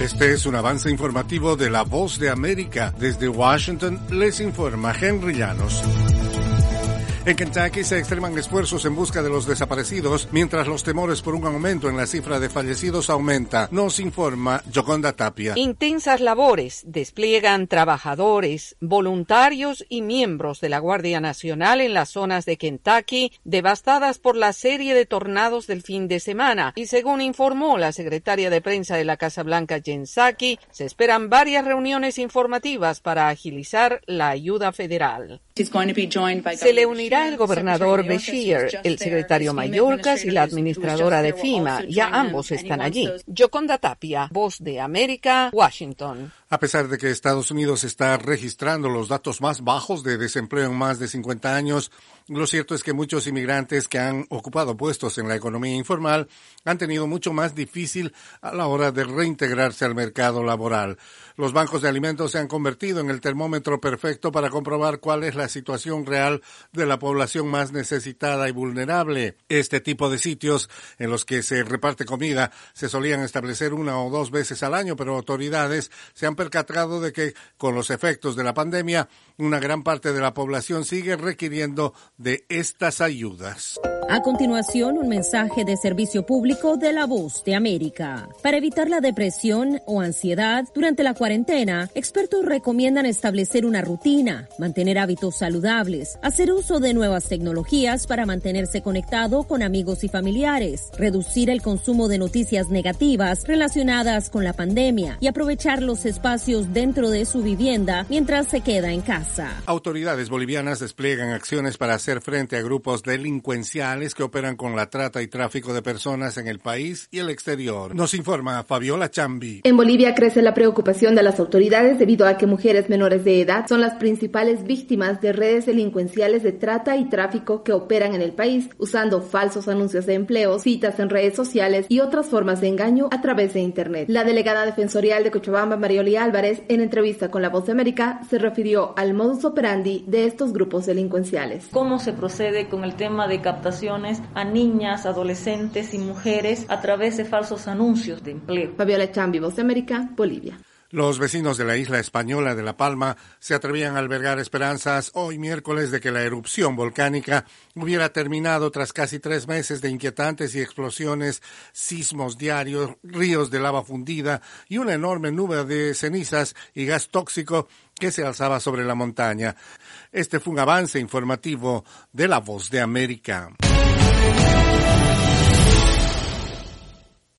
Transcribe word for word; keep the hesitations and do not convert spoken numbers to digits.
Este es un avance informativo de La Voz de América. Desde Washington les informa Henry Llanos. En Kentucky se extreman esfuerzos en busca de los desaparecidos, mientras los temores por un aumento en la cifra de fallecidos aumenta. Nos informa Yoconda Tapia. Intensas labores despliegan trabajadores, voluntarios y miembros de la Guardia Nacional en las zonas de Kentucky devastadas por la serie de tornados del fin de semana. Y según informó la secretaria de prensa de la Casa Blanca, Jen Psaki, se esperan varias reuniones informativas para agilizar la ayuda federal. Se le unirá el gobernador Beshear, el secretario Mayorkas y la administradora de FEMA. Ya ambos están allí. Yoconda Tapia, Voz de América, Washington. A pesar de que Estados Unidos está registrando los datos más bajos de desempleo en más de cincuenta años, lo cierto es que muchos inmigrantes que han ocupado puestos en la economía informal han tenido mucho más difícil a la hora de reintegrarse al mercado laboral. Los bancos de alimentos se han convertido en el termómetro perfecto para comprobar cuál es la situación real de la población más necesitada y vulnerable. Este tipo de sitios en los que se reparte comida se solían establecer una o dos veces al año, pero autoridades se han percatado de que con los efectos de la pandemia, una gran parte de la población sigue requiriendo de estas ayudas. A continuación, un mensaje de servicio público de La Voz de América. Para evitar la depresión o ansiedad durante la cuarentena, expertos recomiendan establecer una rutina, mantener hábitos saludables, hacer uso de nuevas tecnologías para mantenerse conectado con amigos y familiares, reducir el consumo de noticias negativas relacionadas con la pandemia y aprovechar los espacios dentro de su vivienda mientras se queda en casa. Autoridades bolivianas despliegan acciones para hacer frente a grupos delincuenciales que operan con la trata y tráfico de personas en el país y el exterior. Nos informa Fabiola Chambi. En Bolivia crece la preocupación de las autoridades debido a que mujeres menores de edad son las principales víctimas de redes delincuenciales de trata y tráfico que operan en el país, usando falsos anuncios de empleo, citas en redes sociales y otras formas de engaño a través de Internet. La delegada defensorial de Cochabamba, Marioli Álvarez, en entrevista con La Voz de América, se refirió al modus operandi de estos grupos delincuenciales. ¿Cómo se procede con el tema de captación a niñas, adolescentes y mujeres a través de falsos anuncios de empleo? Fabiola Chambi, Voz de América, Bolivia. Los vecinos de la isla española de La Palma se atrevían a albergar esperanzas hoy miércoles de que la erupción volcánica hubiera terminado tras casi tres meses de inquietantes y explosiones, sismos diarios, ríos de lava fundida y una enorme nube de cenizas y gas tóxico que se alzaba sobre la montaña. Este fue un avance informativo de La Voz de América.